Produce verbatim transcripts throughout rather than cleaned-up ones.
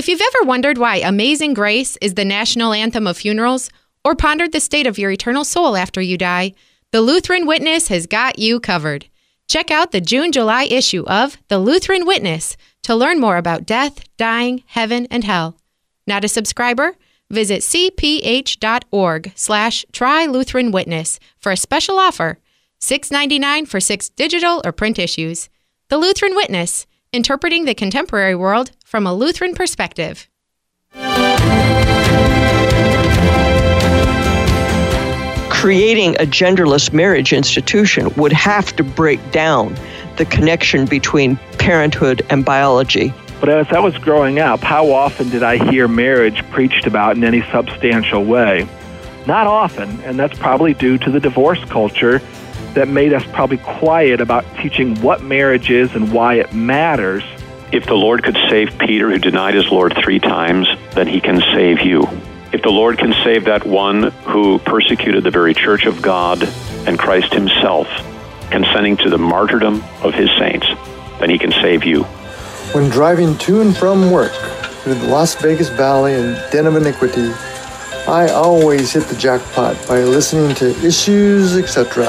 If you've ever wondered why Amazing Grace is the national anthem of funerals, or pondered the state of your eternal soul after you die, the Lutheran Witness has got you covered. Check out the June-July issue of The Lutheran Witness to learn more about death, dying, heaven, and hell. Not a subscriber? Visit cph.org slash try Lutheran Witness for a special offer, six dollars and ninety-nine cents for six digital or print issues. The Lutheran Witness, interpreting the contemporary world from a Lutheran perspective. Creating a genderless marriage institution would have to break down the connection between parenthood and biology. But as I was growing up, how often did I hear marriage preached about in any substantial way? Not often, and that's probably due to the divorce culture that made us probably quiet about teaching what marriage is and why it matters. If the Lord could save Peter, who denied his Lord three times, then he can save you. If the Lord can save that one who persecuted the very church of God and Christ himself, consenting to the martyrdom of his saints, then he can save you. When driving to and from work through the Las Vegas Valley and Den of Iniquity, I always hit the jackpot by listening to Issues, et cetera.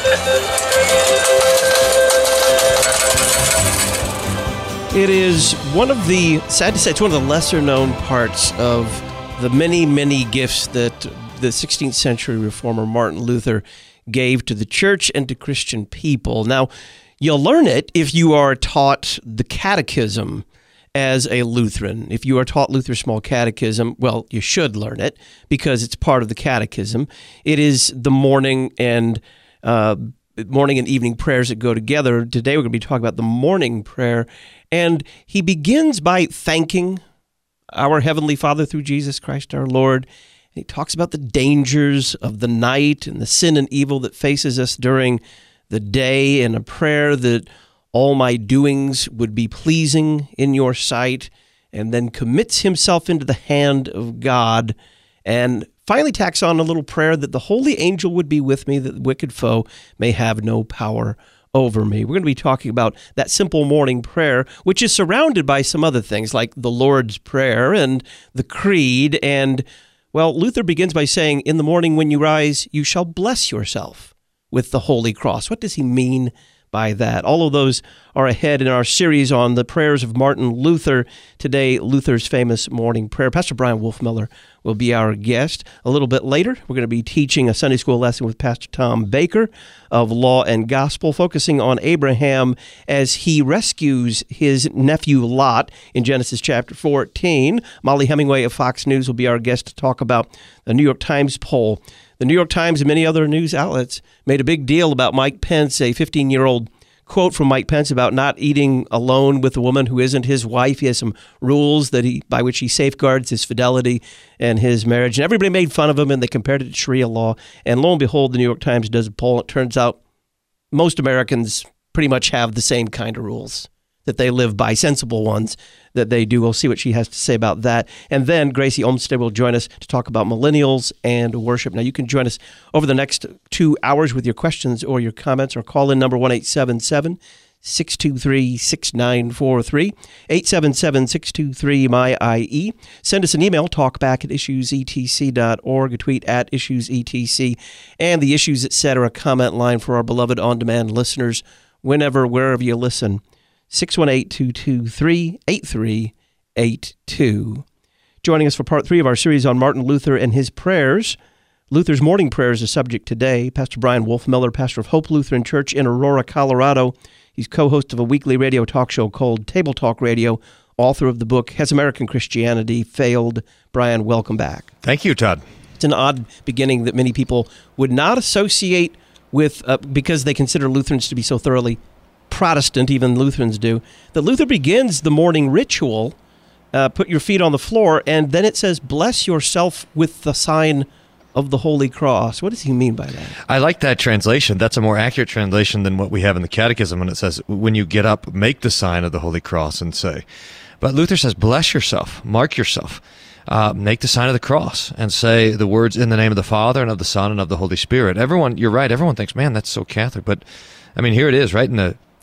It is one of the, sad to say, it's one of the lesser-known parts of the many, many gifts that the sixteenth century reformer Martin Luther gave to the church and to Christian people. Now, you'll learn it if you are taught the catechism as a Lutheran. If you are taught Luther's Small Catechism, well, you should learn it because it's part of the catechism. It is the morning and uh, morning and evening prayers that go together. Today we're going to be talking about the morning prayer, and he begins by thanking our Heavenly Father through Jesus Christ our Lord. And he talks about the dangers of the night and the sin and evil that faces us during the day, and a prayer that all my doings would be pleasing in your sight, and then commits himself into the hand of God, and finally tacks on a little prayer that the holy angel would be with me, that the wicked foe may have no power over me. We're going to be talking about that simple morning prayer, which is surrounded by some other things like the Lord's Prayer and the Creed. And, well, Luther begins by saying, in the morning when you rise, you shall bless yourself with the Holy Cross. What does he mean by that? All of those are ahead in our series on the prayers of Martin Luther. Today, Luther's famous morning prayer. Pastor Brian Wolfmuller will be our guest. A little bit later, we're going to be teaching a Sunday school lesson with Pastor Tom Baker of Law and Gospel, focusing on Abraham as he rescues his nephew Lot in Genesis chapter fourteen. Molly Hemingway of Fox News will be our guest to talk about the New York Times poll. The New York Times and many other news outlets made a big deal about Mike Pence, a fifteen-year-old quote from Mike Pence about not eating alone with a woman who isn't his wife. He has some rules that he by which he safeguards his fidelity and his marriage. And everybody made fun of him, and they compared it to Sharia law. And lo and behold, the New York Times does a poll. It turns out most Americans pretty much have the same kind of rules that they live by, sensible ones that they do. We'll see what she has to say about that. And then Gracie Olmstead will join us to talk about millennials and worship. Now, you can join us over the next two hours with your questions or your comments, or call in number one eight seven seven, six two three, six nine four three, eight seven seven, six two three, M Y I E. Send us an email, talkback at issues e t c dot org, a tweet at issues e t c, and the Issues Etc. comment line for our beloved on-demand listeners whenever, wherever you listen. six one eight, two two three, eight three eight two. Joining us for part three of our series on Martin Luther and his prayers, Luther's morning prayer is the subject today. Pastor Brian Wolfmuller, pastor of Hope Lutheran Church in Aurora, Colorado. He's co-host of a weekly radio talk show called Table Talk Radio, author of the book, Has American Christianity Failed? Brian, welcome back. Thank you, Todd. It's an odd beginning that many people would not associate with, uh, because they consider Lutherans to be so thoroughly Protestant, even Lutherans do, that Luther begins the morning ritual, uh, put your feet on the floor, and then it says, bless yourself with the sign of the Holy Cross. What does he mean by that? I like that translation. That's a more accurate translation than what we have in the Catechism when it says, when you get up, make the sign of the Holy Cross and say. But Luther says, bless yourself, mark yourself, uh, make the sign of the cross, and say the words in the name of the Father and of the Son and of the Holy Spirit. Everyone, you're right, everyone thinks, man, that's so Catholic. But, I mean, here it is, right in the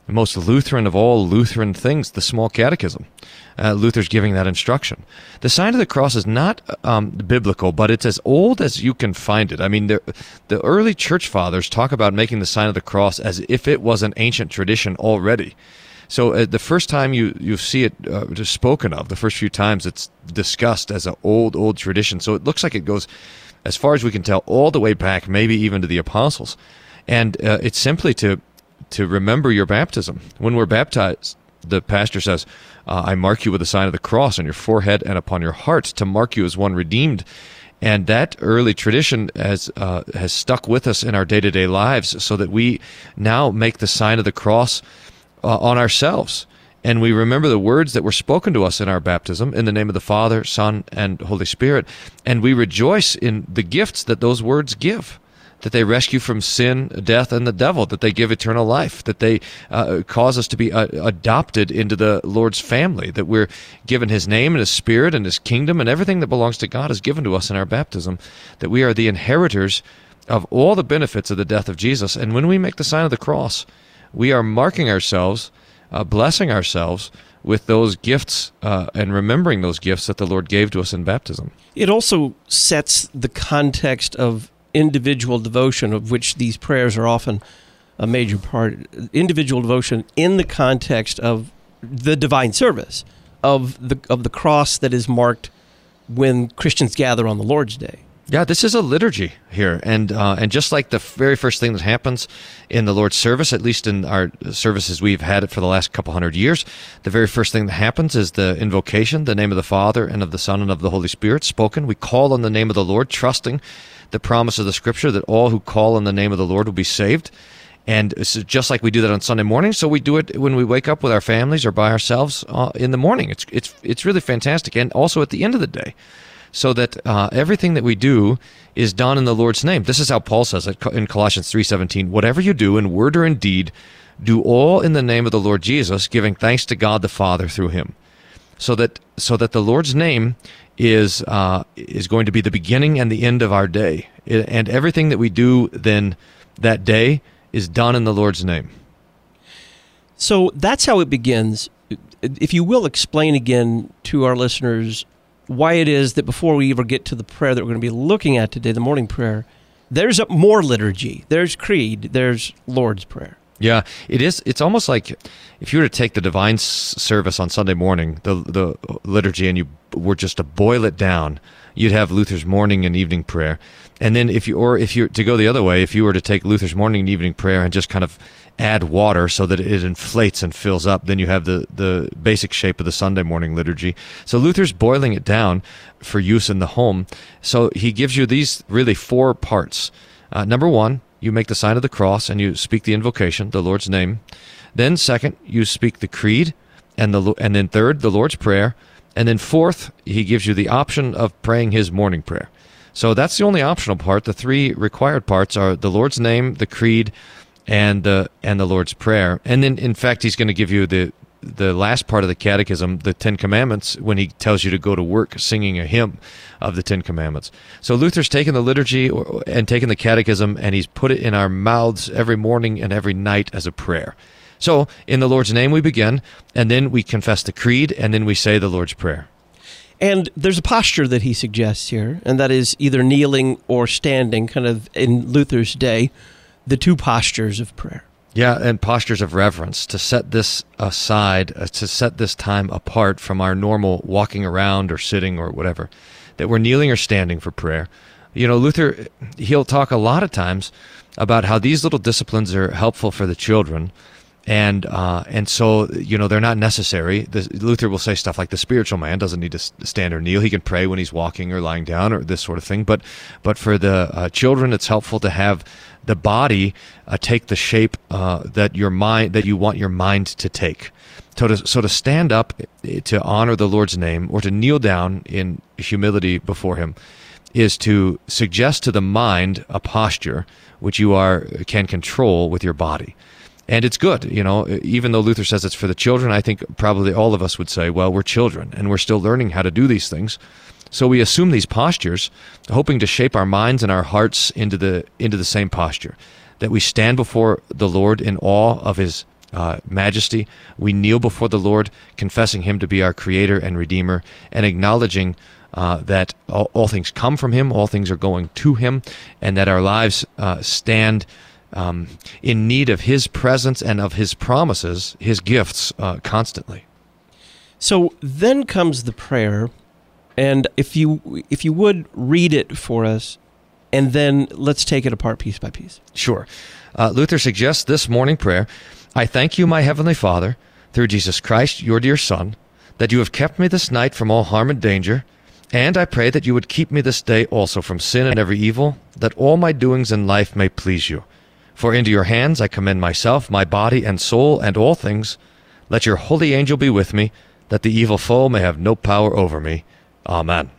the most Lutheran of all Lutheran things, the Small Catechism. Uh, Luther's giving that instruction. The sign of the cross is not um, biblical, but it's as old as you can find it. I mean, the early church fathers talk about making the sign of the cross as if it was an ancient tradition already. So uh, the first time you, you see it uh, just spoken of, the first few times it's discussed as an old, old tradition. So it looks like it goes, as far as we can tell, all the way back, maybe even to the apostles. And uh, it's simply to to remember your baptism. When we're baptized, the pastor says, uh, I mark you with the sign of the cross on your forehead and upon your heart to mark you as one redeemed. And that early tradition has uh, has stuck with us in our day-to-day lives so that we now make the sign of the cross uh, on ourselves. And we remember the words that were spoken to us in our baptism in the name of the Father, Son, and Holy Spirit. And we rejoice in the gifts that those words give, that they rescue from sin, death, and the devil, that they give eternal life, that they uh, cause us to be uh, adopted into the Lord's family, that we're given His name and His Spirit and His kingdom, and everything that belongs to God is given to us in our baptism, that we are the inheritors of all the benefits of the death of Jesus. And when we make the sign of the cross, we are marking ourselves, uh, blessing ourselves with those gifts uh, and remembering those gifts that the Lord gave to us in baptism. It also sets the context of individual devotion, of which these prayers are often a major part. Individual devotion in the context of the divine service, of the of the cross that is marked when Christians gather on the Lord's Day. Yeah, this is a liturgy here, and uh, and just like the very first thing that happens in the Lord's service, at least in our services we've had it for the last couple hundred years, the very first thing that happens is the invocation, the name of the Father and of the Son and of the Holy Spirit spoken. We call on the name of the Lord, trusting the promise of the Scripture that all who call on the name of the Lord will be saved. And it's just like we do that on Sunday morning, so we do it when we wake up with our families or by ourselves uh, in the morning. It's it's it's really fantastic, and also at the end of the day, so that uh, everything that we do is done in the Lord's name. This is how Paul says it in Colossians three seventeen, whatever you do in word or in deed, do all in the name of the Lord Jesus, giving thanks to God the Father through Him. So that so that the Lord's name is uh, is going to be the beginning and the end of our day. And everything that we do then that day is done in the Lord's name. So that's how it begins. If you will, explain again to our listeners why it is that before we ever get to the prayer that we're going to be looking at today, the morning prayer, there's a more liturgy. There's creed. There's Lord's Prayer. Yeah, it is. It's almost like if you were to take the divine s- service on Sunday morning, the the liturgy, and you were just to boil it down, you'd have Luther's morning and evening prayer. And then if you, or if you, to go the other way, if you were to take Luther's morning and evening prayer and just kind of add water so that it inflates and fills up, then you have the, the basic shape of the Sunday morning liturgy. So Luther's boiling it down for use in the home. So he gives you these really four parts. Uh, number one, you make the sign of the cross and you speak the invocation, the Lord's name. Then second, you speak the creed, and the and then third, the Lord's Prayer. And then fourth, he gives you the option of praying his morning prayer. So that's the only optional part. The three required parts are the Lord's name, the creed, and the and the Lord's Prayer. And then, in fact, he's going to give you the the last part of the catechism, the Ten Commandments, when he tells you to go to work singing a hymn of the Ten Commandments. So Luther's taken the liturgy and taken the catechism, and he's put it in our mouths every morning and every night as a prayer. So in the Lord's name we begin, and then we confess the creed, and then we say the Lord's Prayer. And there's a posture that he suggests here, and that is either kneeling or standing, kind of in Luther's day, the two postures of prayer. Yeah, and postures of reverence, to set this aside, uh, to set this time apart from our normal walking around or sitting or whatever, that we're kneeling or standing for prayer. You know, Luther, he'll talk a lot of times about how these little disciplines are helpful for the children, and uh, and so, you know, they're not necessary. The, Luther will say stuff like the spiritual man doesn't need to stand or kneel. He can pray when he's walking or lying down or this sort of thing. But but for the uh, children, it's helpful to have the body uh, take the shape uh, that your mind that you want your mind to take. So to, so to stand up to honor the Lord's name or to kneel down in humility before Him is to suggest to the mind a posture which you are can control with your body. And it's good, you know, even though Luther says it's for the children, I think probably all of us would say, well, we're children and we're still learning how to do these things. So we assume these postures, hoping to shape our minds and our hearts into the into the same posture, that we stand before the Lord in awe of His uh, majesty. We kneel before the Lord, confessing him to be our creator and redeemer, and acknowledging uh, that all, all things come from him, all things are going to him, and that our lives uh, stand um, in need of his presence and of his promises, his gifts, uh, constantly. So then comes the prayer, and if you if you would read it for us, and then let's take it apart piece by piece. Sure. Uh, Luther suggests this morning prayer: I thank you, my heavenly Father, through Jesus Christ, your dear Son, that you have kept me this night from all harm and danger, and I pray that you would keep me this day also from sin and every evil, that all my doings in life may please you. For into your hands I commend myself, my body and soul, and all things. Let your holy angel be with me, that the evil foe may have no power over me. Amen.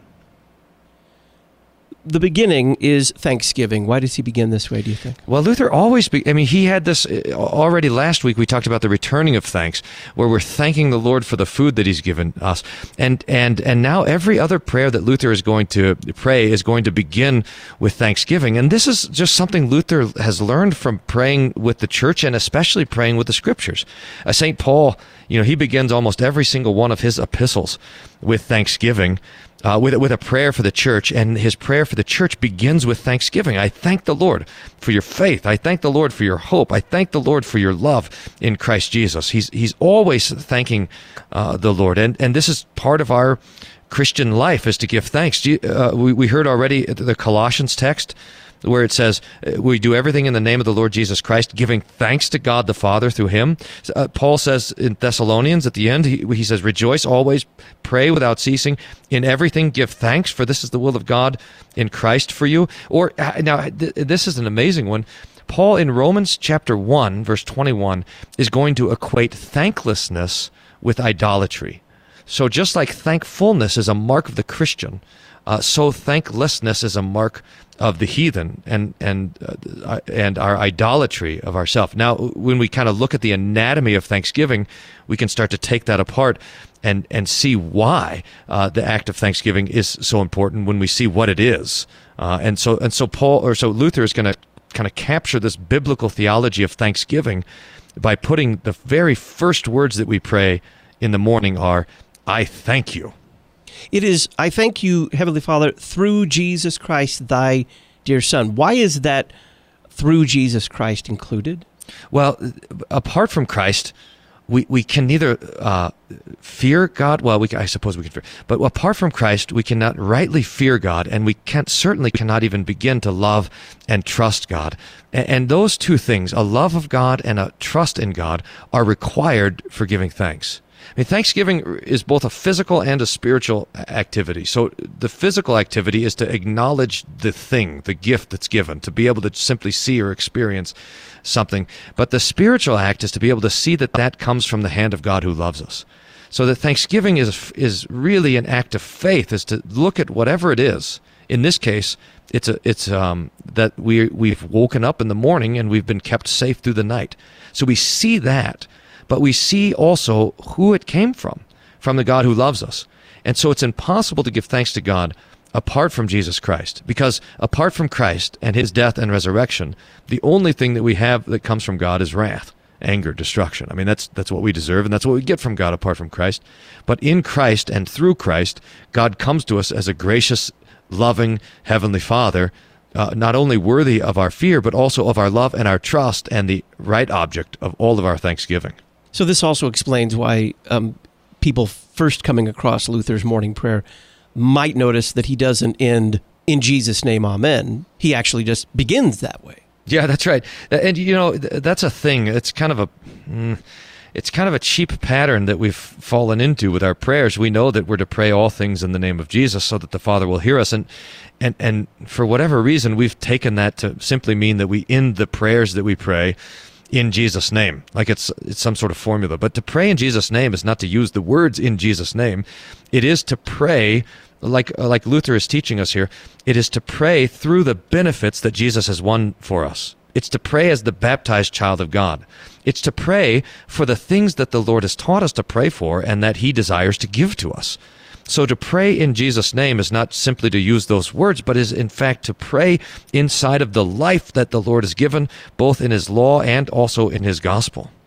The beginning is thanksgiving. Why does he begin this way, do you think? Well, Luther always, be, I mean, he had this uh, already last week. We talked about the returning of thanks, where we're thanking the Lord for the food that he's given us. And, and, and now every other prayer that Luther is going to pray is going to begin with thanksgiving. And this is just something Luther has learned from praying with the church and especially praying with the scriptures. Uh, Saint Paul, you know, he begins almost every single one of his epistles with thanksgiving. Uh, with, with a prayer for the church, and his prayer for the church begins with thanksgiving. I thank the Lord for your faith. I thank the Lord for your hope. I thank the Lord for your love in Christ Jesus. He's he's always thanking uh, the Lord, and and this is part of our Christian life, is to give thanks. Uh, we we heard already the Colossians text, where it says, we do everything in the name of the Lord Jesus Christ, giving thanks to God the Father through him. Uh, Paul says in Thessalonians at the end, he, he says, rejoice always, pray without ceasing, in everything give thanks, for this is the will of God in Christ for you. Or, now, th- this is an amazing one. Paul in Romans chapter one, verse twenty-one, is going to equate thanklessness with idolatry. So just like thankfulness is a mark of the Christian, uh, so thanklessness is a mark of the heathen and and uh, and our idolatry of ourselves. Now, when we kind of look at the anatomy of thanksgiving, we can start to take that apart and and see why uh, the act of thanksgiving is so important when we see what it is. Uh, and so and so Paul or so Luther is going to kind of capture this biblical theology of thanksgiving by putting the very first words that we pray in the morning are, I thank you. It is, I thank you, Heavenly Father, through Jesus Christ, thy dear Son. Why is that through Jesus Christ included? Well, apart from Christ, we, we can neither uh, fear God, well, we can, I suppose we can fear, but apart from Christ, we cannot rightly fear God, and we can't, certainly cannot even begin to love and trust God. And, and those two things, a love of God and a trust in God, are required for giving thanks. I mean, Thanksgiving is both a physical and a spiritual activity. So the physical activity is to acknowledge the thing, the gift that's given, to be able to simply see or experience something. But the spiritual act is to be able to see that that comes from the hand of God who loves us. So that Thanksgiving is is really an act of faith, is to look at whatever it is. In this case, it's a it's um that we we've woken up in the morning and we've been kept safe through the night. So we see that. But we see also who it came from, from the God who loves us. And so it's impossible to give thanks to God apart from Jesus Christ, because apart from Christ and his death and resurrection, the only thing that we have that comes from God is wrath, anger, destruction. I mean, that's that's what we deserve, and that's what we get from God apart from Christ. But in Christ and through Christ, God comes to us as a gracious, loving Heavenly Father, uh, not only worthy of our fear, but also of our love and our trust, and the right object of all of our thanksgiving. So this also explains why um, people first coming across Luther's morning prayer might notice that he doesn't end, in Jesus' name, amen. He actually just begins that way. Yeah, that's right. And, you know, that's a thing. It's kind of a... Mm, it's kind of a cheap pattern that we've fallen into with our prayers. We know that we're to pray all things in the name of Jesus so that the Father will hear us. And, and, and for whatever reason, we've taken that to simply mean that we end the prayers that we pray in Jesus' name, like it's it's some sort of formula. But to pray in Jesus' name is not to use the words in Jesus' name. It is to pray, like like Luther is teaching us here, it is to pray through the benefits that Jesus has won for us. It's to pray as the baptized child of God. It's to pray for the things that the Lord has taught us to pray for and that he desires to give to us. So to pray in Jesus' name is not simply to use those words, but is in fact to pray inside of the life that the Lord has given, both in his law and also in his gospel.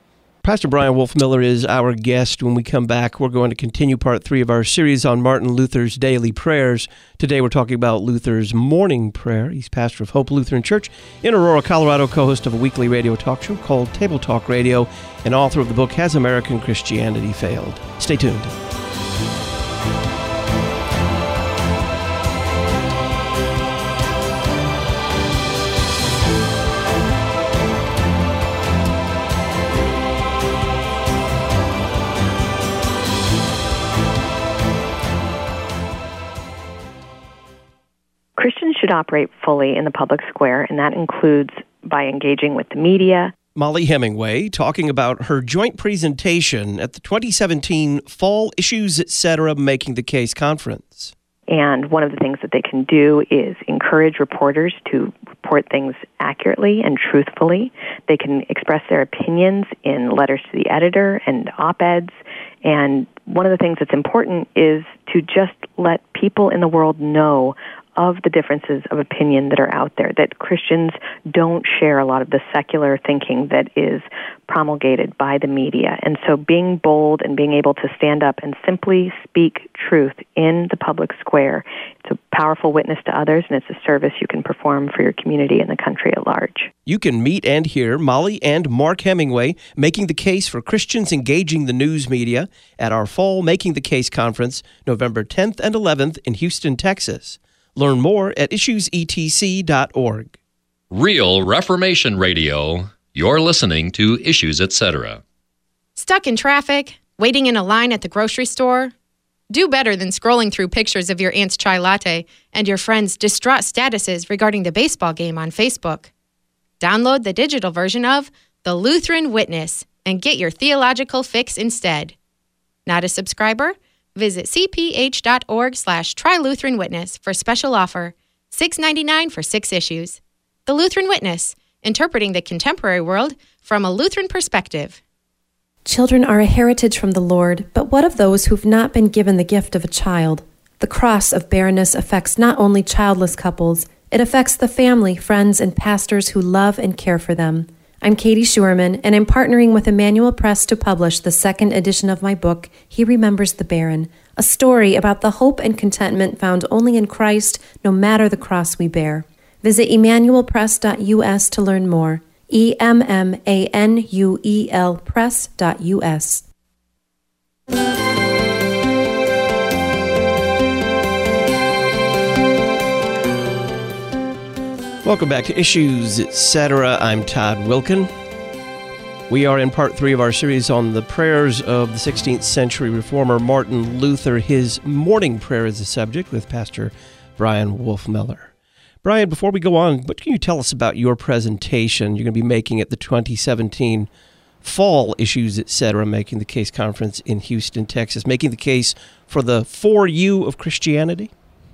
Pastor Brian Wolfmueller is our guest. When we come back, we're going to continue part three of our series on Martin Luther's daily prayers. Today we're talking about Luther's morning prayer. He's pastor of Hope Lutheran Church in Aurora, Colorado, co-host of a weekly radio talk show called Table Talk Radio, and author of the book Has American Christianity Failed? Stay tuned. Christians should operate fully in the public square, and that includes by engaging with the media. Mollie Hemingway talking about her joint presentation at the twenty seventeen Fall Issues, et cetera. Making the Case conference. And one of the things that they can do is encourage reporters to report things accurately and truthfully. They can express their opinions in letters to the editor and op-eds. And one of the things that's important is to just let people in the world know of the differences of opinion that are out there, that Christians don't share a lot of the secular thinking that is promulgated by the media. And so being bold and being able to stand up and simply speak truth in the public square, it's a powerful witness to others, and it's a service you can perform for your community and the country at large. You can meet and hear Mollie and Mark Hemingway making the case for Christians engaging the news media at our Fall Making the Case conference, November tenth and eleventh in Houston, Texas. Learn more at issues e t c dot org. Real Reformation Radio. You're listening to Issues, et cetera. Stuck in traffic? Waiting in a line at the grocery store? Do better than scrolling through pictures of your aunt's chai latte and your friends' distraught statuses regarding the baseball game on Facebook. Download the digital version of The Lutheran Witness and get your theological fix instead. Not a subscriber? Visit cph.org slash try Lutheran Witness for special offer, six dollars and ninety-nine cents for six issues. The Lutheran Witness, interpreting the contemporary world from a Lutheran perspective. Children are a heritage from the Lord, but what of those who've not been given the gift of a child? The cross of barrenness affects not only childless couples, it affects the family, friends, and pastors who love and care for them. I'm Katie Schuerman, and I'm partnering with Emmanuel Press to publish the second edition of my book, He Remembers the Barren, a story about the hope and contentment found only in Christ, no matter the cross we bear. Visit emmanuel press dot u s to learn more. E M M A N U E L press dot u s. Welcome back to Issues, et cetera. I'm Todd Wilkin. We are in part three of our series on the prayers of the sixteenth century reformer Martin Luther. His morning prayer is the subject with Pastor Brian Wolfmueller. Brian, before we go on, what can you tell us about your presentation you're going to be making at the twenty seventeen Fall Issues, et cetera. Making the Case conference in Houston, Texas, making the case for the For You of Christianity?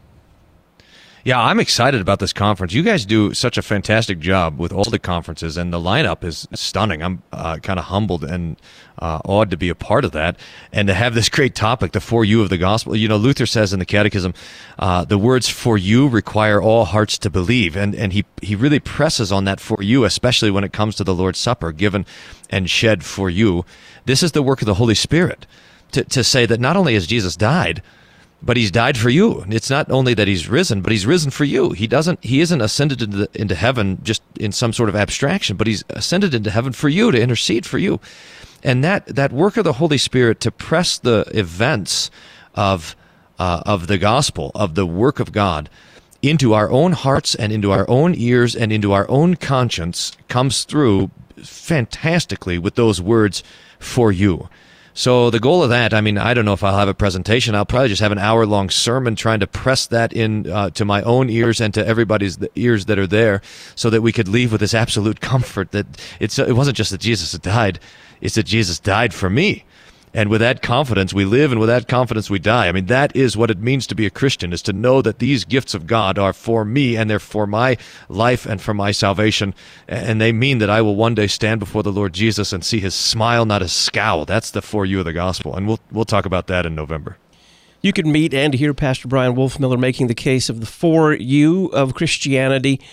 Yeah, I'm excited about this conference. You guys do such a fantastic job with all the conferences, and the lineup is stunning. I'm uh, kind of humbled and uh, awed to be a part of that, and to have this great topic, the For You of the gospel. You know, Luther says in the Catechism, uh, the words "for you" require all hearts to believe, and and he he really presses on that "for you," especially when it comes to the Lord's Supper, given and shed for you. This is the work of the Holy Spirit to to say that not only has Jesus died, but he's died for you. It's not only that he's risen, but he's risen for you. He doesn't. He isn't ascended into, the, into heaven just in some sort of abstraction, but he's ascended into heaven for you, to intercede for you. And that that work of the Holy Spirit to press the events of uh, of the gospel, of the work of God, into our own hearts and into our own ears and into our own conscience comes through fantastically with those words, "for you." So the goal of that, I mean, I don't know if I'll have a presentation. I'll probably just have an hour-long sermon trying to press that in uh, to my own ears and to everybody's ears that are there, so that we could leave with this absolute comfort that it's it wasn't just that Jesus had died, it's that Jesus died for me. And with that confidence we live, and with that confidence we die. I mean, that is what it means to be a Christian, is to know that these gifts of God are for me, and they're for my life and for my salvation. And they mean that I will one day stand before the Lord Jesus and see his smile, not his scowl. That's the For You of the gospel. And we'll we'll talk about that in November. You can meet and hear Pastor Brian Wolfmueller making the case of the For You of Christianity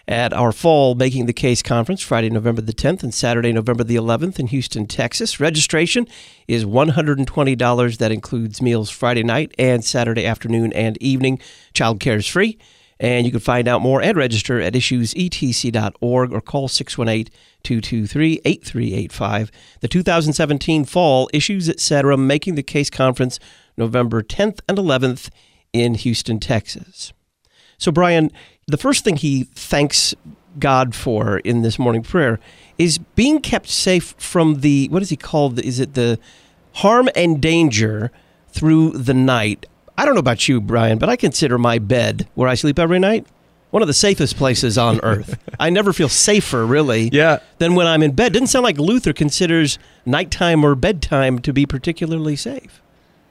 at our fall Making the Case conference, Friday, November the tenth and Saturday, November the eleventh in Houston, Texas. Registration is one hundred twenty dollars. That includes meals Friday night and Saturday afternoon and evening. Child care is free. And you can find out more and register at issues e t c dot org or call six one eight, two two three, eight three eight five. The two thousand seventeen Fall Issues, et cetera. Making the Case conference, November tenth and eleventh in Houston, Texas. So, Brian, the first thing he thanks God for in this morning prayer is being kept safe from the, what is he called? Is it the harm and danger through the night? I don't know about you, Brian, but I consider my bed, where I sleep every night, one of the safest places on earth. I never feel safer, really, yeah. than when I'm in bed. Didn't sound like Luther considers nighttime or bedtime to be particularly safe.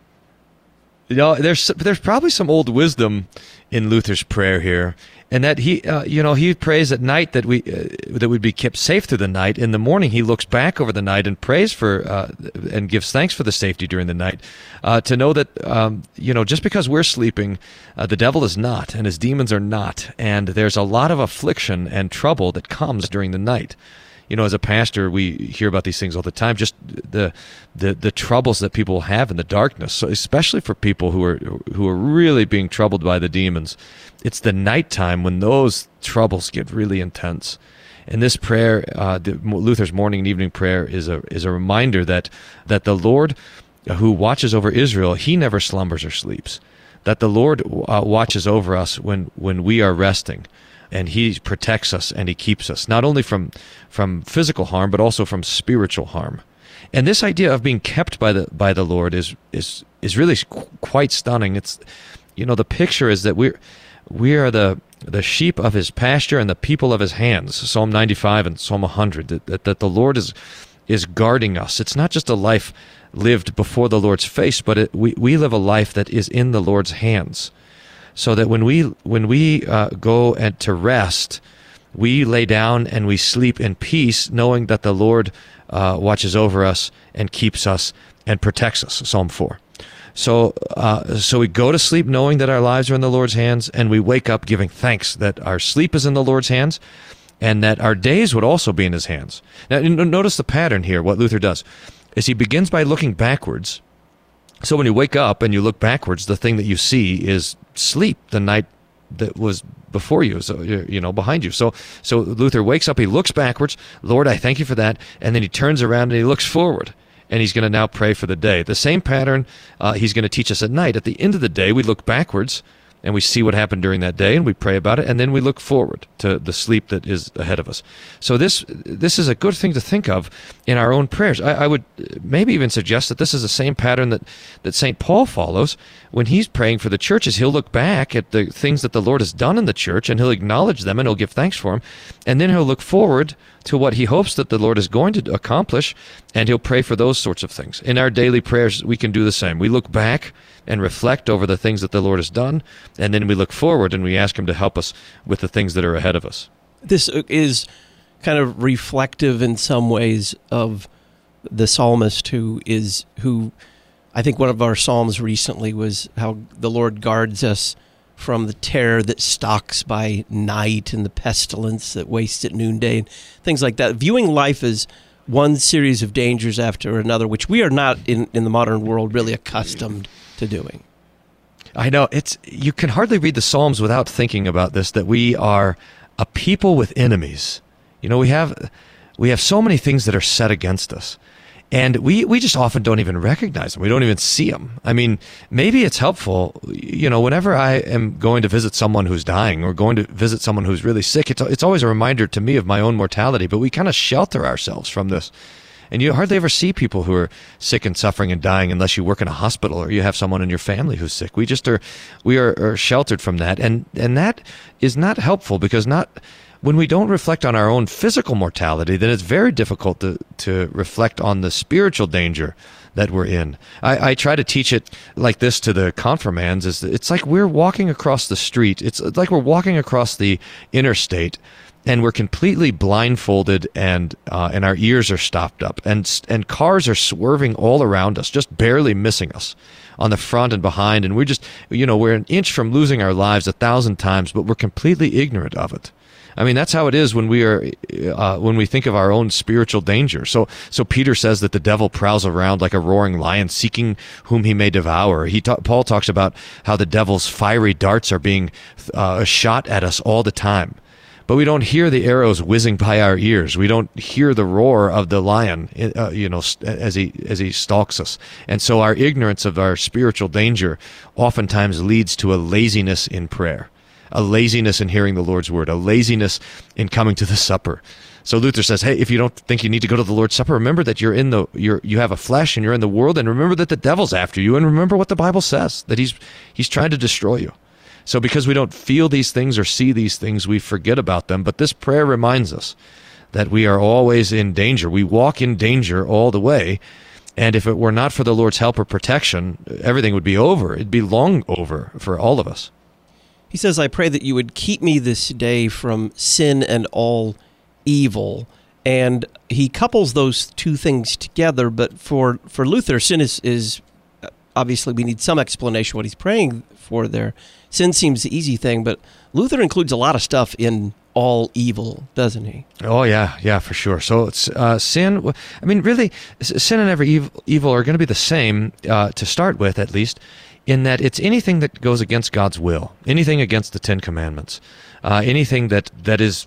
You know, there's there's probably some old wisdom in Luther's prayer here, and that he, uh, you know, he prays at night that we uh, that we'd be kept safe through the night. In the morning, he looks back over the night and prays for uh, and gives thanks for the safety during the night. Uh, to know that, um, you know, just because we're sleeping, uh, the devil is not, and his demons are not, and there's a lot of affliction and trouble that comes during the night. You know, as a pastor, we hear about these things all the time, just the the the troubles that people have in the darkness, so especially for people who are who are really being troubled by the demons. It's the nighttime when those troubles get really intense. And this prayer, uh, the, Luther's morning and evening prayer, is a is a reminder that that the Lord who watches over Israel, he never slumbers or sleeps. That the Lord uh, watches over us when, when we are resting. And he protects us and he keeps us, not only from from physical harm, but also from spiritual harm. And this idea of being kept by the by the Lord is is is really qu- quite stunning. It's, you know, the picture is that we're we are the the sheep of his pasture and the people of his hands. Psalm ninety-five and Psalm one hundred. That, that, that the Lord is is guarding us. It's not just a life lived before the Lord's face, but it, we we live a life that is in the Lord's hands. So that when we when we uh, go and to rest, we lay down and we sleep in peace, knowing that the Lord uh, watches over us and keeps us and protects us. Psalm four. So uh, so we go to sleep knowing that our lives are in the Lord's hands, and we wake up giving thanks that our sleep is in the Lord's hands, and that our days would also be in his hands. Now, notice the pattern here. What Luther does is he begins by looking backwards. So when you wake up and you look backwards, the thing that you see is sleep, the night that was before you, so you know, behind you. So so Luther wakes up, he looks backwards, Lord, I thank you for that, and then he turns around and he looks forward, and he's going to now pray for the day. The same pattern uh, he's going to teach us at night. At the end of the day, we look backwards, and we see what happened during that day, and we pray about it, and then we look forward to the sleep that is ahead of us. So this this is a good thing to think of in our own prayers. I, I would maybe even suggest that this is the same pattern that, that Saint Paul follows when he's praying for the churches. He'll look back at the things that the Lord has done in the church, and he'll acknowledge them, and he'll give thanks for them, and then he'll look forward to what he hopes that the Lord is going to accomplish, and he'll pray for those sorts of things. In our daily prayers, we can do the same. We look back and reflect over the things that the Lord has done, and then we look forward and we ask him to help us with the things that are ahead of us. This is kind of reflective in some ways of the psalmist who is, who I think one of our psalms recently was how the Lord guards us from the terror that stalks by night and the pestilence that wastes at noonday and things like that. Viewing life as one series of dangers after another, which we are not in, in the modern world really accustomed to doing. I know, it's you can hardly read the Psalms without thinking about this, that we are a people with enemies. You know, we have we have so many things that are set against us, and we, we just often don't even recognize them. We don't even see them. I mean, maybe it's helpful, you know, whenever I am going to visit someone who's dying or going to visit someone who's really sick, it's, it's always a reminder to me of my own mortality, but we kind of shelter ourselves from this. And you hardly ever see people who are sick and suffering and dying unless you work in a hospital or you have someone in your family who's sick. We just are, we are, are sheltered from that. And, and that is not helpful, because not, when we don't reflect on our own physical mortality, then it's very difficult to, to reflect on the spiritual danger that we're in. I, I try to teach it like this to the confirmands, is that it's like we're walking across the street. It's like we're walking across the interstate, and we're completely blindfolded, and uh, and our ears are stopped up, and and cars are swerving all around us, just barely missing us on the front and behind, and we're just, you know, we're an inch from losing our lives a thousand times, but we're completely ignorant of it. I mean, that's how it is when we are, uh, when we think of our own spiritual danger. So, so Peter says that the devil prowls around like a roaring lion, seeking whom he may devour. He ta- Paul talks about how the devil's fiery darts are being uh, shot at us all the time, but we don't hear the arrows whizzing by our ears. We don't hear the roar of the lion, uh, you know, as he as he stalks us. And so, our ignorance of our spiritual danger oftentimes leads to a laziness in prayer. A laziness in hearing the Lord's word, a laziness in coming to the supper. So Luther says, hey, if you don't think you need to go to the Lord's Supper, remember that you're in the you're you have a flesh and you're in the world, and remember that the devil's after you, and remember what the Bible says, that he's he's trying to destroy you. So because we don't feel these things or see these things, we forget about them. But this prayer reminds us that we are always in danger. We walk in danger all the way. And if it were not for the Lord's help or protection, everything would be over. It'd be long over for all of us. He says, I pray that you would keep me this day from sin and all evil. And he couples those two things together. But for, for Luther, sin is, is obviously, we need some explanation what he's praying for there. Sin seems the easy thing, but Luther includes a lot of stuff in all evil, doesn't he? Oh, yeah, yeah, for sure. So it's uh, sin, I mean, really, sin and every evil, evil are going to be the same, uh, to start with, at least, in that it's anything that goes against God's will, anything against the Ten Commandments, uh, anything that, that is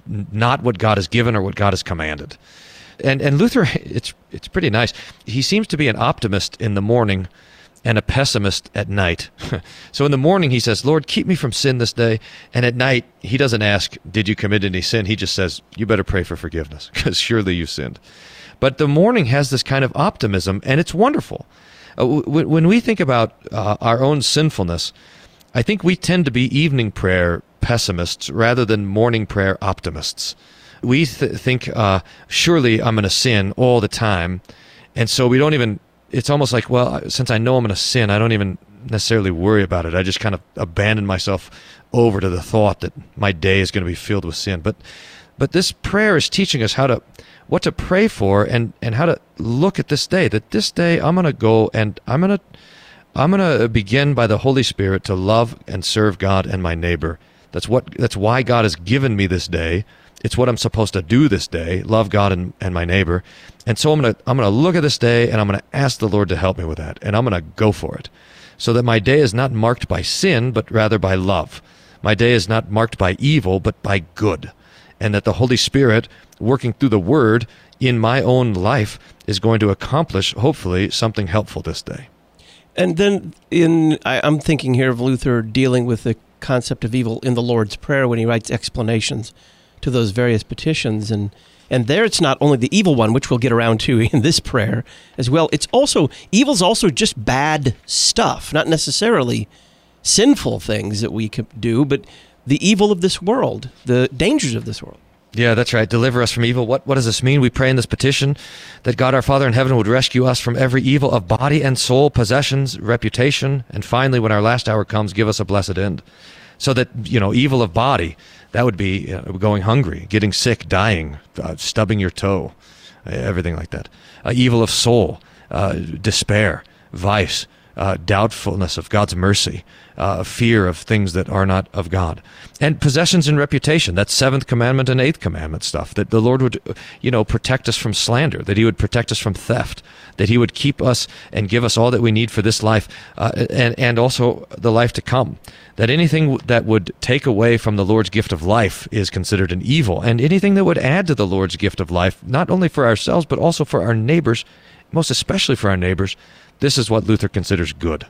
not what God has given or what God has commanded. And and Luther, it's it's pretty nice. He seems to be an optimist in the morning and a pessimist at night. So in the morning he says, Lord, keep me from sin this day. And at night he doesn't ask, did you commit any sin? He just says, you better pray for forgiveness, because surely you sinned. But the morning has this kind of optimism, and it's wonderful. Uh, w- when we think about uh, our own sinfulness, I think we tend to be evening prayer pessimists rather than morning prayer optimists. We th- think, uh, surely I'm going to sin all the time, and so we don't even, it's almost like, well, since I know I'm going to sin, I don't even necessarily worry about it. I just kind of abandon myself over to the thought that my day is going to be filled with sin. But but this prayer is teaching us how to, what to pray for, and, and how to look at this day, that this day I'm going to go and I'm going to I'm going to begin by the Holy Spirit to love and serve God and my neighbor. That's what that's why God has given me this day. It's what I'm supposed to do this day, love God and, and my neighbor. And so I'm going to I'm going to look at this day, and I'm going to ask the Lord to help me with that, and I'm going to go for it, so that my day is not marked by sin, but rather by love. My day is not marked by evil, but by good. And that the Holy Spirit, working through the Word in my own life, is going to accomplish, hopefully, something helpful this day. And then in I, I'm thinking here of Luther dealing with the concept of evil in the Lord's Prayer when he writes explanations to those various petitions. And, and there it's not only the evil one, which we'll get around to in this prayer as well. It's also, evil's also just bad stuff, not necessarily sinful things that we could do, but the evil of this world, the dangers of this world. Yeah, that's right. Deliver us from evil. What what does this mean? We pray in this petition that God our Father in heaven would rescue us from every evil of body and soul, possessions, reputation, and finally, when our last hour comes, give us a blessed end. So that, you know, evil of body, that would be you know, going hungry, getting sick, dying, uh, stubbing your toe, uh, everything like that. Uh, evil of soul, uh, despair, vice, uh, doubtfulness of God's mercy, uh, fear of things that are not of God. And possessions and reputation, that's seventh commandment and eighth commandment stuff, that the Lord would, you know, protect us from slander, that he would protect us from theft, that he would keep us and give us all that we need for this life, uh, and, and also the life to come. That anything that would take away from the Lord's gift of life is considered an evil, and anything that would add to the Lord's gift of life, not only for ourselves, but also for our neighbors, most especially for our neighbors, this is what Luther considers good.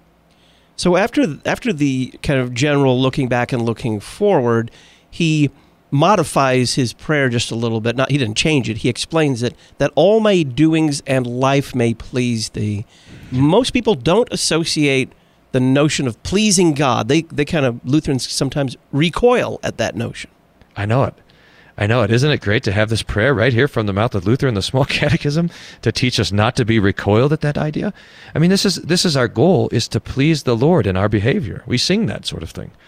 So after after the kind of general looking back and looking forward, he modifies his prayer just a little bit. Not he didn't change it. He explains it, that all my doings and life may please thee. Most people don't associate the notion of pleasing God. They they kind of, Lutherans sometimes recoil at that notion. I know it. I know it. Isn't it great to have this prayer right here from the mouth of Luther in the Small Catechism to teach us not to be recoiled at that idea? I mean, this is this is our goal, is to please the Lord in our behavior. We sing that sort of thing.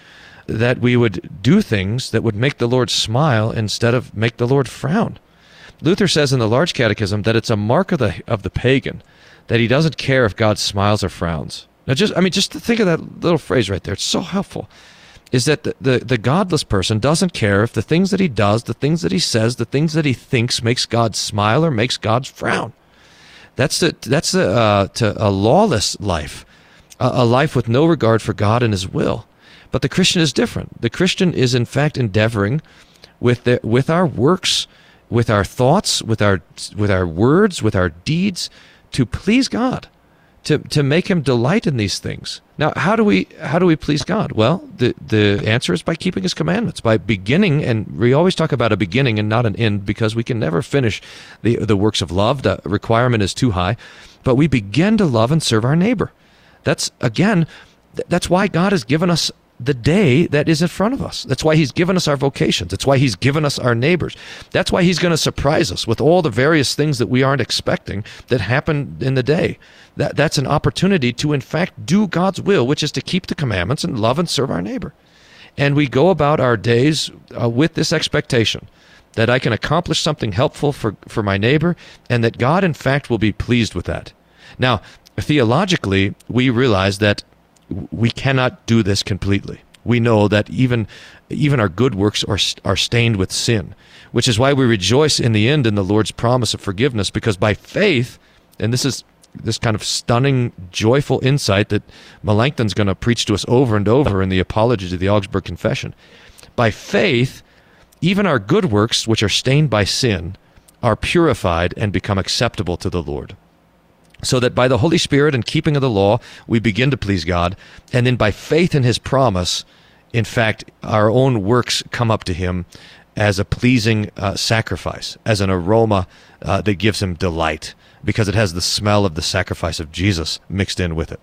that we would do things that would make the Lord smile instead of make the Lord frown. Luther says in the Large Catechism that it's a mark of the of the pagan that he doesn't care if God smiles or frowns. Now, just I mean, just to think of that little phrase right there, it's so helpful. Is that the, the, the godless person doesn't care if the things that he does, the things that he says, the things that he thinks makes God smile or makes God frown. That's the, that's the, uh, to a lawless life, a, a life with no regard for God and his will. But the Christian is different. The Christian is in fact endeavoring with the, with our works, with our thoughts, with our with our words, with our deeds, to please God, to to make him delight in these things. Now, how do we how do we please God? Well, the the answer is by keeping his commandments, by beginning, and we always talk about a beginning and not an end, because we can never finish the the works of love. The requirement is too high, but we begin to love and serve our neighbor. That's again, that's why God has given us the day that is in front of us. That's why he's given us our vocations. That's why he's given us our neighbors. That's why he's going to surprise us with all the various things that we aren't expecting that happen in the day. That That's an opportunity to, in fact, do God's will, which is to keep the commandments and love and serve our neighbor. And we go about our days uh, with this expectation that I can accomplish something helpful for, for my neighbor, and that God, in fact, will be pleased with that. Now, theologically, we realize that we cannot do this completely. We know that even even our good works are are stained with sin, which is why we rejoice in the end in the Lord's promise of forgiveness, because by faith, and this is this kind of stunning, joyful insight that Melanchthon's going to preach to us over and over in the Apology to the Augsburg Confession. By faith, even our good works, which are stained by sin, are purified and become acceptable to the Lord. So that by the Holy Spirit and keeping of the law, we begin to please God. And then by faith in his promise, in fact, our own works come up to him as a pleasing uh, sacrifice, as an aroma uh, that gives him delight, because it has the smell of the sacrifice of Jesus mixed in with it.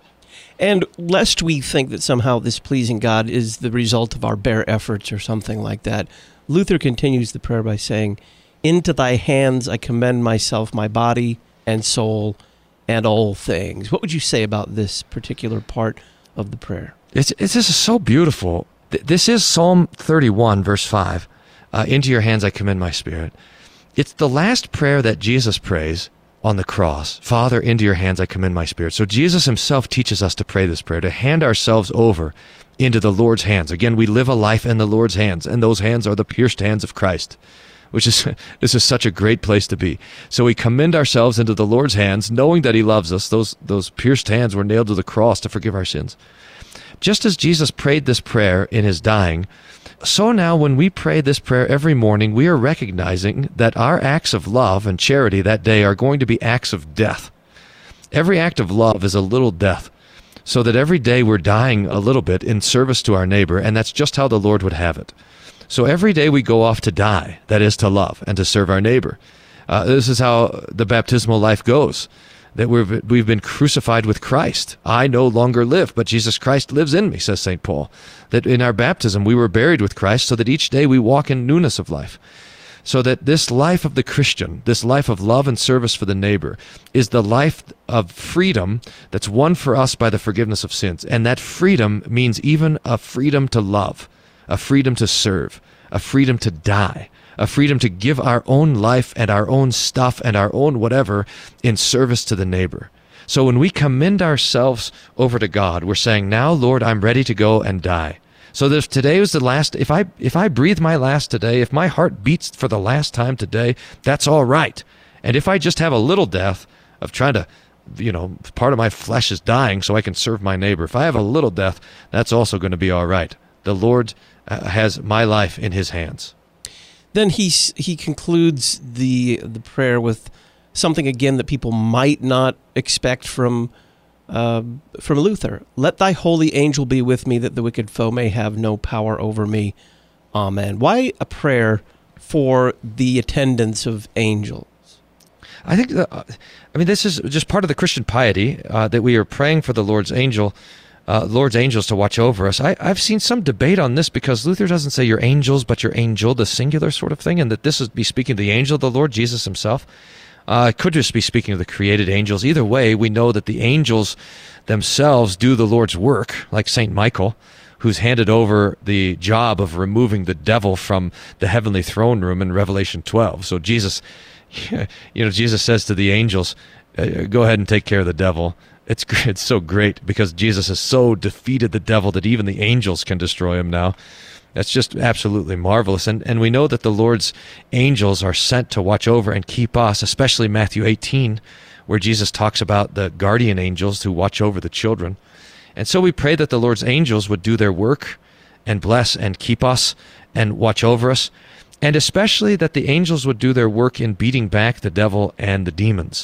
And lest we think that somehow this pleasing God is the result of our bare efforts or something like that, Luther continues the prayer by saying, "Into thy hands I commend myself, my body and soul, and all things." What would you say about this particular part of the prayer? It's, it's this is so beautiful. This is Psalm thirty-one, verse five. Uh, Into your hands I commend my spirit. It's the last prayer that Jesus prays on the cross. Father, into your hands I commend my spirit. So Jesus himself teaches us to pray this prayer, to hand ourselves over into the Lord's hands. Again, we live a life in the Lord's hands, and those hands are the pierced hands of Christ. Which is, this is such a great place to be. So we commend ourselves into the Lord's hands, knowing that he loves us. Those, those pierced hands were nailed to the cross to forgive our sins. Just as Jesus prayed this prayer in his dying, so now when we pray this prayer every morning, we are recognizing that our acts of love and charity that day are going to be acts of death. Every act of love is a little death, so that every day we're dying a little bit in service to our neighbor, and that's just how the Lord would have it. So every day we go off to die, that is to love and to serve our neighbor. Uh, this is how the baptismal life goes, that we've, we've been crucified with Christ. I no longer live, but Jesus Christ lives in me, says Saint Paul. That in our baptism we were buried with Christ, so that each day we walk in newness of life. So that this life of the Christian, this life of love and service for the neighbor, is the life of freedom that's won for us by the forgiveness of sins. And that freedom means even a freedom to love, a freedom to serve, a freedom to die, a freedom to give our own life and our own stuff and our own whatever in service to the neighbor. So when we commend ourselves over to God, we're saying, now, Lord, I'm ready to go and die. So that if today was the last, if I if I breathe my last today, if my heart beats for the last time today, that's all right. And if I just have a little death of trying to, you know, part of my flesh is dying so I can serve my neighbor, if I have a little death, that's also going to be all right. The Lord uh, has my life in his hands. Then he he concludes the the prayer with something again that people might not expect from uh, from Luther. Let thy holy angel be with me, that the wicked foe may have no power over me. Amen. Why a prayer for the attendance of angels? I think, that, I mean, this is just part of the Christian piety, uh, that we are praying for the Lord's angel, uh, Lord's angels to watch over us. I, I've seen some debate on this because Luther doesn't say your angels, but your angel, the singular sort of thing, and that this would be speaking to the angel of the Lord, Jesus himself. Uh, it could just be speaking of the created angels. Either way, we know that the angels themselves do the Lord's work, like Saint Michael, who's handed over the job of removing the devil from the heavenly throne room in Revelation twelve. So Jesus, you know, Jesus says to the angels, uh, go ahead and take care of the devil. It's it's so great because Jesus has so defeated the devil that even the angels can destroy him now. That's just absolutely marvelous. And and we know that the Lord's angels are sent to watch over and keep us, especially Matthew eighteen, where Jesus talks about the guardian angels who watch over the children. And so we pray that the Lord's angels would do their work and bless and keep us and watch over us, and especially that the angels would do their work in beating back the devil and the demons.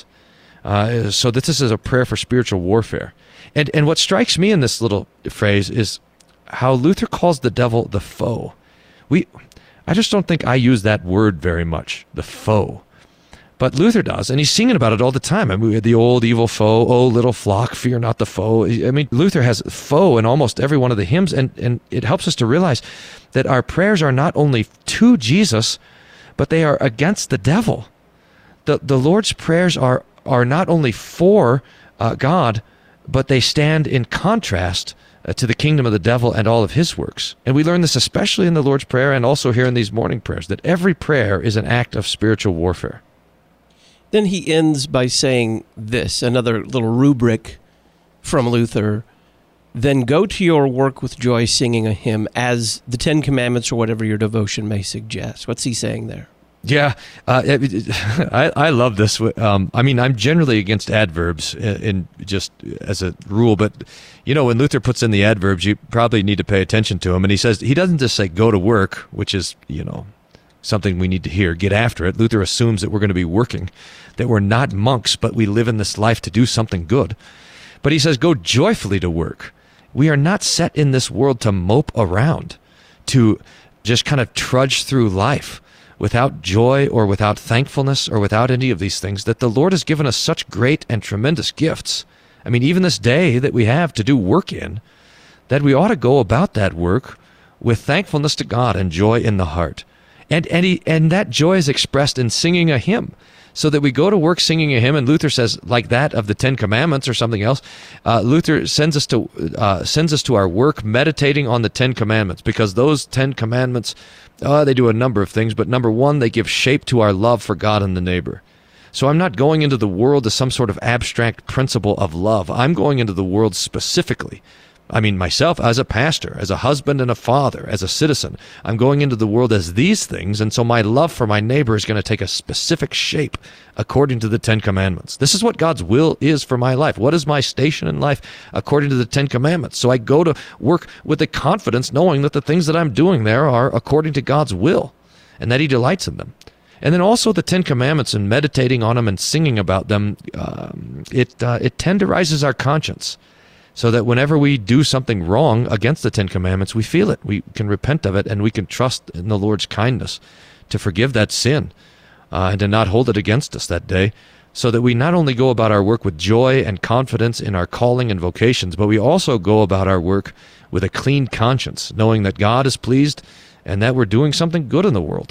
Uh, so that this is a prayer for spiritual warfare. And and what strikes me in this little phrase is how Luther calls the devil the foe. We, I just don't think I use that word very much, the foe. But Luther does, and he's singing about it all the time. I mean, we had the old evil foe, oh, little flock, fear not the foe. I mean, Luther has foe in almost every one of the hymns, and, and it helps us to realize that our prayers are not only to Jesus, but they are against the devil. The, the Lord's prayers are, are not only for uh, God, but they stand in contrast uh, to the kingdom of the devil and all of his works. And we learn this especially in the Lord's Prayer and also here in these morning prayers, that every prayer is an act of spiritual warfare. Then he ends by saying this, another little rubric from Luther. Then go to your work with joy, singing a hymn, as the Ten Commandments or whatever your devotion may suggest. What's he saying there? Yeah, uh, it, it, I, I love this. Um, I mean, I'm generally against adverbs in, in just as a rule, but, you know, when Luther puts in the adverbs, you probably need to pay attention to him. And he says, he doesn't just say go to work, which is, you know, something we need to hear, get after it. Luther assumes that we're going to be working, that we're not monks, but we live in this life to do something good. But he says, go joyfully to work. We are not set in this world to mope around, to just kind of trudge through life without joy or without thankfulness or without any of these things, that the Lord has given us such great and tremendous gifts. I mean, even this day that we have to do work in, that we ought to go about that work with thankfulness to God and joy in the heart. And and, he, and that joy is expressed in singing a hymn, so that we go to work singing a hymn, and Luther says, like that of the Ten Commandments or something else, uh, Luther sends us to uh, sends us to our work meditating on the Ten Commandments, because those Ten Commandments, uh, they do a number of things, but number one, they give shape to our love for God and the neighbor. So I'm not going into the world as some sort of abstract principle of love. I'm going into the world specifically. I mean, myself as a pastor, as a husband and a father, as a citizen, I'm going into the world as these things, and so my love for my neighbor is going to take a specific shape according to the Ten Commandments. This is what God's will is for my life. What is my station in life according to the Ten Commandments? So I go to work with the confidence, knowing that the things that I'm doing there are according to God's will, and that He delights in them. And then also the Ten Commandments, and meditating on them and singing about them, um, it uh, it tenderizes our conscience, so that whenever we do something wrong against the Ten Commandments, we feel it. We can repent of it, and we can trust in the Lord's kindness to forgive that sin uh, and to not hold it against us that day, so that we not only go about our work with joy and confidence in our calling and vocations, but we also go about our work with a clean conscience, knowing that God is pleased and that we're doing something good in the world.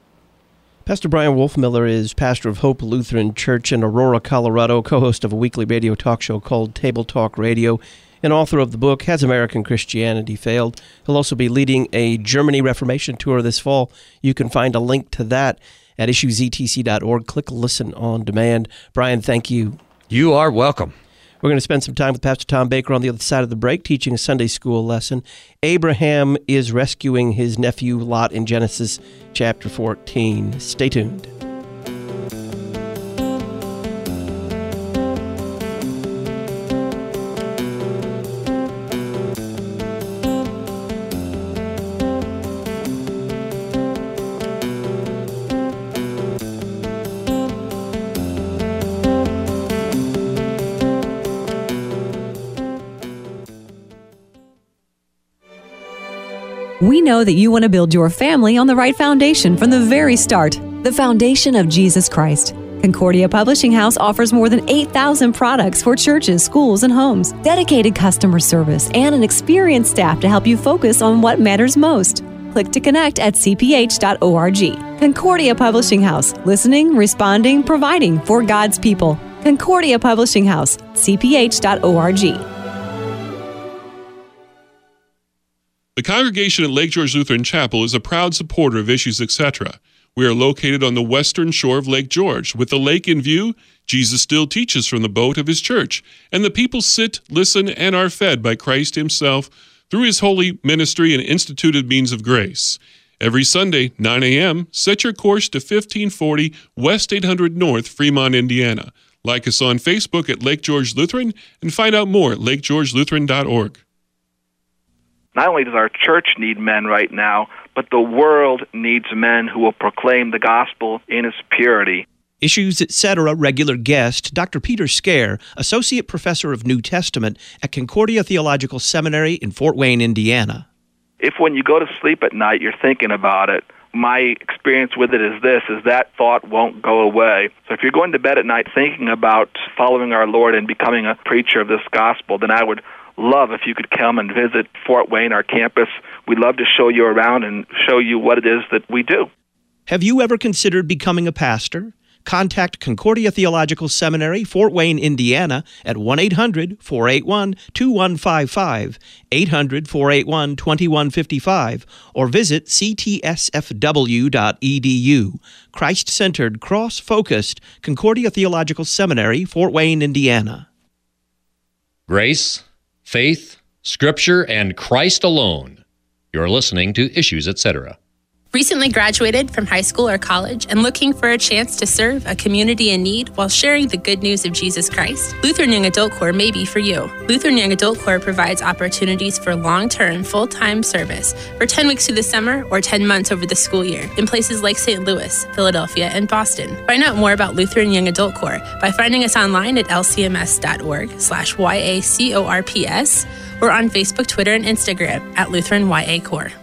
Pastor Bryan Wolfmueller is pastor of Hope Lutheran Church in Aurora, Colorado, co-host of a weekly radio talk show called Table Talk Radio, and author of the book, Has American Christianity Failed? He'll also be leading a Germany Reformation tour this fall. You can find a link to that at issue z t c dot org. Click Listen on Demand. Bryan, thank you. You are welcome. We're going to spend some time with Pastor Tom Baker on the other side of the break, teaching a Sunday school lesson. Abraham is rescuing his nephew Lot in Genesis chapter fourteen. Stay tuned. We know that you want to build your family on the right foundation from the very start, the foundation of Jesus Christ. Concordia Publishing House offers more than eight thousand products for churches, schools, and homes, dedicated customer service, and an experienced staff to help you focus on what matters most. Click to connect at c p h dot org. Concordia Publishing House, listening, responding, providing for God's people. Concordia Publishing House, c p h dot org. The congregation at Lake George Lutheran Chapel is a proud supporter of Issues, et cetera. We are located on the western shore of Lake George. With the lake in view, Jesus still teaches from the boat of his church, and the people sit, listen, and are fed by Christ himself through his holy ministry and instituted means of grace. Every Sunday, nine a.m., set your course to fifteen forty West eight hundred North, Fremont, Indiana. Like us on Facebook at Lake George Lutheran and find out more at lake george lutheran dot org. Not only does our church need men right now, but the world needs men who will proclaim the gospel in its purity. Issues, et cetera regular guest, Doctor Peter Scare, Associate Professor of New Testament at Concordia Theological Seminary in Fort Wayne, Indiana. If when you go to sleep at night you're thinking about it, my experience with it is this, is that thought won't go away. So if you're going to bed at night thinking about following our Lord and becoming a preacher of this gospel, then I would love if you could come and visit Fort Wayne, our campus. We'd love to show you around and show you what it is that we do. Have you ever considered becoming a pastor? Contact Concordia Theological Seminary, Fort Wayne, Indiana at one eight hundred, four eight one, two one five five, eight hundred, four eight one, two one five five, or visit c t s f w dot e d u. Christ-centered, cross-focused Concordia Theological Seminary, Fort Wayne, Indiana. Grace, faith, Scripture, and Christ alone. You're listening to Issues, et cetera. Recently graduated from high school or college and looking for a chance to serve a community in need while sharing the good news of Jesus Christ? Lutheran Young Adult Corps may be for you. Lutheran Young Adult Corps provides opportunities for long-term, full-time service for ten weeks through the summer or ten months over the school year in places like Saint Louis, Philadelphia, and Boston. Find out more about Lutheran Young Adult Corps by finding us online at l c m s dot org slash y a c o r p s or on Facebook, Twitter, and Instagram at Lutheran Y A Corps.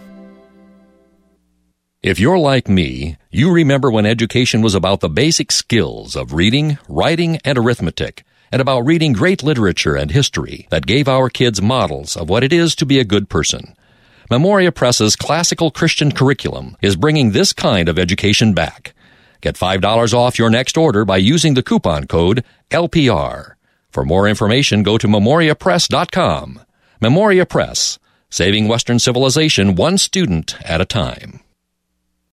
If you're like me, you remember when education was about the basic skills of reading, writing, and arithmetic, and about reading great literature and history that gave our kids models of what it is to be a good person. Memoria Press's classical Christian curriculum is bringing this kind of education back. Get five dollars off your next order by using the coupon code L P R. For more information, go to memoria press dot com. Memoria Press, saving Western civilization one student at a time.